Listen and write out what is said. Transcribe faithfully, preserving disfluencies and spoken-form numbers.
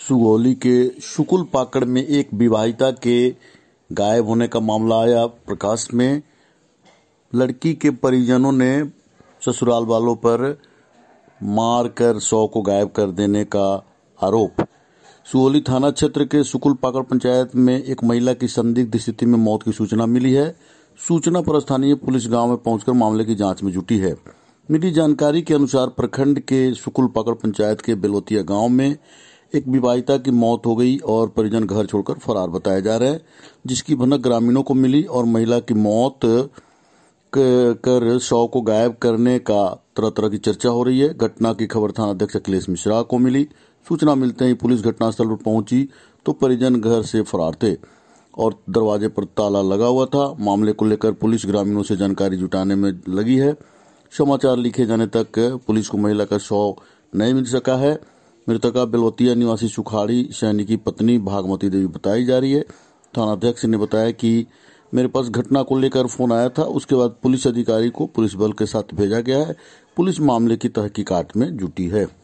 सुगौली के शुकुल पाकड़ में एक विवाहिता के गायब होने का मामला आया प्रकाश में। लड़की के परिजनों ने ससुराल वालों पर मार कर शव को गायब कर देने का आरोप। सुगौली थाना क्षेत्र के शुकुल पाकड़ पंचायत में एक महिला की संदिग्ध स्थिति में मौत की सूचना मिली है। सूचना पर स्थानीय पुलिस गांव में पहुंचकर मामले की जांच में जुटी है। मिली जानकारी के अनुसार प्रखंड के शुकुल पाकड़ पंचायत के बेलवतिया गांव में एक विवाहिता की मौत हो गई और परिजन घर छोड़कर फरार बताए जा रहे हैं, जिसकी भनक ग्रामीणों को मिली और महिला की मौत कर शव को गायब करने का तरह तरह की चर्चा हो रही है। घटना की खबर थाना अध्यक्ष अखिलेश मिश्रा को मिली। सूचना मिलते ही पुलिस घटनास्थल पर पहुंची तो परिजन घर से फरार थे और दरवाजे पर ताला लगा हुआ था। मामले को लेकर पुलिस ग्रामीणों से जानकारी जुटाने में लगी है। समाचार लिखे जाने तक पुलिस को महिला का शव नहीं मिल सका है। मृतका बेलवतिया निवासी सुखाड़ी सैनी की पत्नी भागमती देवी बताई जा रही है। थाना अध्यक्ष ने बताया कि मेरे पास घटना को लेकर फोन आया था, उसके बाद पुलिस अधिकारी को पुलिस बल के साथ भेजा गया है। पुलिस मामले की तहकीकात में जुटी है।